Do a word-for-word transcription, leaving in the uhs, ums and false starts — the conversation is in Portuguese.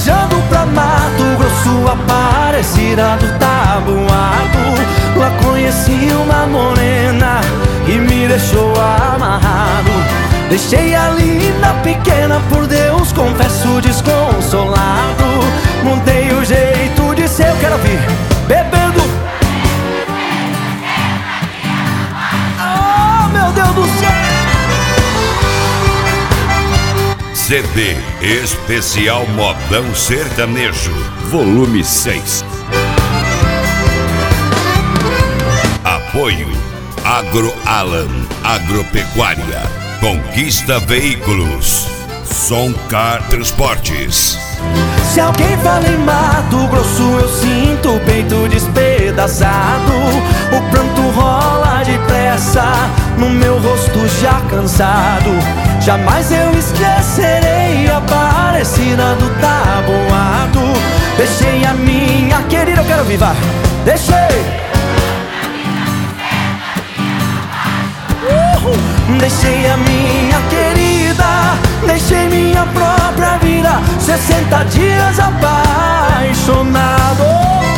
viajando pra Mato Grosso, Aparecida do Taboado. Lá conheci uma morena e me deixou amarrado. Deixei a linda pequena, por Deus confesso desconsolado. Mudei o jeito de ser, eu quero ouvir bebendo. Oh, meu Deus do céu! C D Especial Modão Sertanejo, volume seis. Apoio AgroAlan, Agropecuária, Conquista Veículos, Soncar Transportes. Se alguém fala em Mato Grosso, eu sinto o peito despedaçado. O pranto rola depressa no meu rosto já cansado. Jamais eu esquecerei a Aparecida do Taboado. Deixei a minha querida, eu quero vivar. Deixei Uhul. Deixei a minha querida, deixei minha própria vida. Sessenta dias apaixonado.